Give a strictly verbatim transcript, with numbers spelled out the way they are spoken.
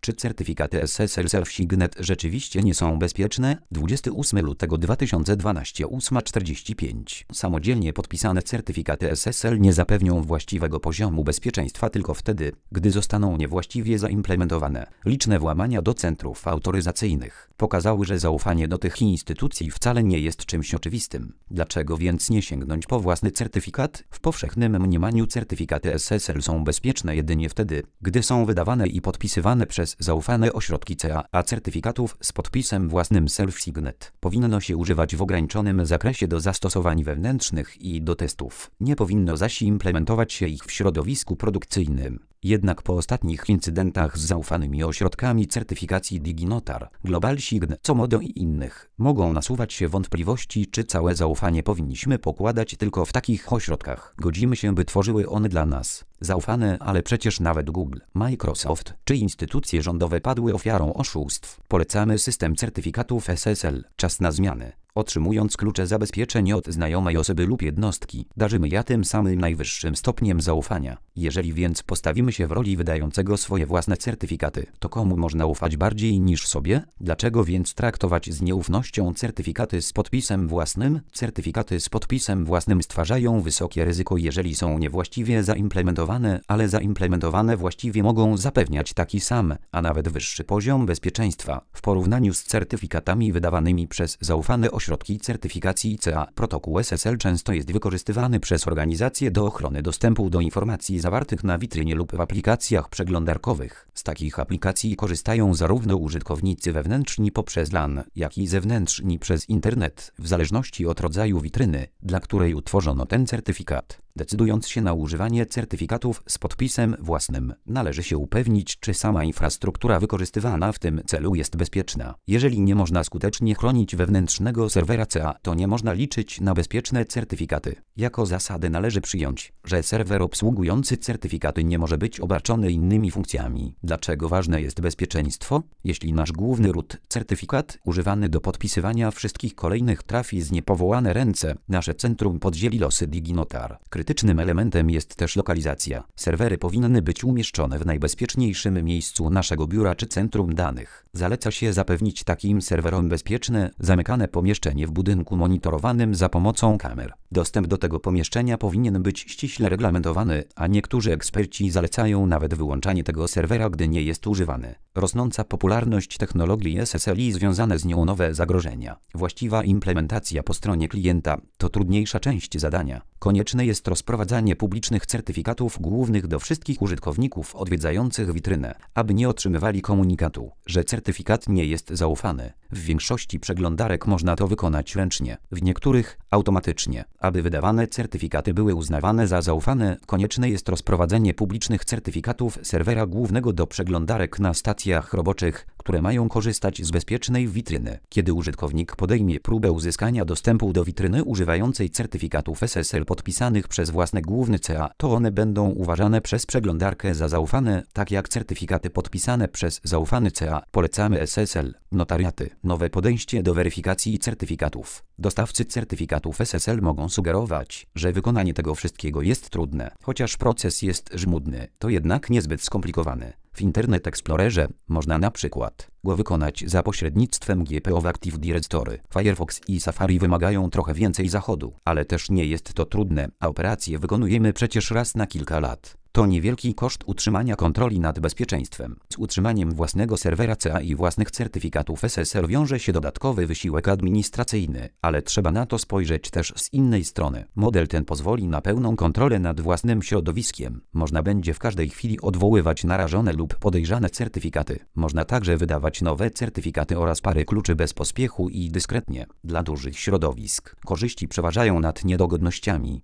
Czy certyfikaty S S L Self-Signet rzeczywiście nie są bezpieczne? dwudziestego ósmego lutego dwa tysiące dwunastego ósma czterdzieści pięć. Samodzielnie podpisane certyfikaty S S L nie zapewnią właściwego poziomu bezpieczeństwa tylko wtedy, gdy zostaną niewłaściwie zaimplementowane. Liczne włamania do centrów autoryzacyjnych pokazały, że zaufanie do tych instytucji wcale nie jest czymś oczywistym. Dlaczego więc nie sięgnąć po własny certyfikat? W powszechnym mniemaniu certyfikaty S S L są bezpieczne jedynie wtedy, gdy są wydawane i podpisywane przez zaufane ośrodki C A, a certyfikatów z podpisem własnym Self-Signet powinno się używać w ograniczonym zakresie do zastosowań wewnętrznych i do testów. Nie powinno zaś implementować się ich w środowisku produkcyjnym. Jednak po ostatnich incydentach z zaufanymi ośrodkami certyfikacji DigiNotar, GlobalSign, Comodo i innych, mogą nasuwać się wątpliwości, czy całe zaufanie powinniśmy pokładać tylko w takich ośrodkach. Godzimy się, by tworzyły one dla nas zaufane, ale przecież nawet Google, Microsoft czy instytucje rządowe padły ofiarą oszustw. Polecamy system certyfikatów S S L. Czas na zmiany. Otrzymując klucze zabezpieczeń od znajomej osoby lub jednostki, darzymy ja tym samym najwyższym stopniem zaufania. Jeżeli więc postawimy się w roli wydającego swoje własne certyfikaty, to komu można ufać bardziej niż sobie? Dlaczego więc traktować z nieufnością certyfikaty z podpisem własnym? Certyfikaty z podpisem własnym stwarzają wysokie ryzyko, jeżeli są niewłaściwie zaimplementowane, ale zaimplementowane właściwie mogą zapewniać taki sam, a nawet wyższy poziom bezpieczeństwa w porównaniu z certyfikatami wydawanymi przez zaufane ośrodki. Środki certyfikacji C A. Protokół S S L często jest wykorzystywany przez organizacje do ochrony dostępu do informacji zawartych na witrynie lub w aplikacjach przeglądarkowych. Z takich aplikacji korzystają zarówno użytkownicy wewnętrzni poprzez LAN, jak i zewnętrzni przez internet, w zależności od rodzaju witryny, dla której utworzono ten certyfikat. Decydując się na używanie certyfikatów z podpisem własnym, należy się upewnić, czy sama infrastruktura wykorzystywana w tym celu jest bezpieczna. Jeżeli nie można skutecznie chronić wewnętrznego serwera C A, to nie można liczyć na bezpieczne certyfikaty. Jako zasadę należy przyjąć, że serwer obsługujący certyfikaty nie może być obarczony innymi funkcjami. Dlaczego ważne jest bezpieczeństwo? Jeśli nasz główny root certyfikat, używany do podpisywania wszystkich kolejnych, trafi z niepowołane ręce, nasze centrum podzieli losy DigiNotar. Krytycznym elementem jest też lokalizacja. Serwery powinny być umieszczone w najbezpieczniejszym miejscu naszego biura czy centrum danych. Zaleca się zapewnić takim serwerom bezpieczne, zamykane pomieszczenie w budynku monitorowanym za pomocą kamer. Dostęp do tego pomieszczenia powinien być ściśle reglamentowany, a niektórzy eksperci zalecają nawet wyłączanie tego serwera, gdy nie jest używany. Rosnąca popularność technologii S S L i związane z nią nowe zagrożenia. Właściwa implementacja po stronie klienta to trudniejsza część zadania. Konieczne jest rozprowadzanie publicznych certyfikatów głównych do wszystkich użytkowników odwiedzających witrynę, aby nie otrzymywali komunikatu, że certyfikat nie jest zaufany. W większości przeglądarek można to wykonać ręcznie, w niektórych automatycznie. Aby wydawane certyfikaty były uznawane za zaufane, konieczne jest rozprowadzenie publicznych certyfikatów serwera głównego do przeglądarek na stacjach roboczych, które mają korzystać z bezpiecznej witryny. Kiedy użytkownik podejmie próbę uzyskania dostępu do witryny używającej certyfikatów S S L podpisanych przez własny główny C A, to one będą uważane przez przeglądarkę za zaufane, tak jak certyfikaty podpisane przez zaufany C A. Polecamy S S L. Notariaty. Nowe podejście do weryfikacji certyfikatów. Dostawcy certyfikatów S S L mogą sugerować, że wykonanie tego wszystkiego jest trudne. Chociaż proces jest żmudny, to jednak niezbyt skomplikowany. W Internet Explorerze można na przykład go wykonać za pośrednictwem G P O w Active Directory. Firefox i Safari wymagają trochę więcej zachodu, ale też nie jest to trudne, a operacje wykonujemy przecież raz na kilka lat. To niewielki koszt utrzymania kontroli nad bezpieczeństwem. Z utrzymaniem własnego serwera C A i własnych certyfikatów S S L wiąże się dodatkowy wysiłek administracyjny, ale trzeba na to spojrzeć też z innej strony. Model ten pozwoli na pełną kontrolę nad własnym środowiskiem. Można będzie w każdej chwili odwoływać narażone lub podejrzane certyfikaty. Można także wydawać nowe certyfikaty oraz pary kluczy bez pospiechu i dyskretnie. Dla dużych środowisk korzyści przeważają nad niedogodnościami.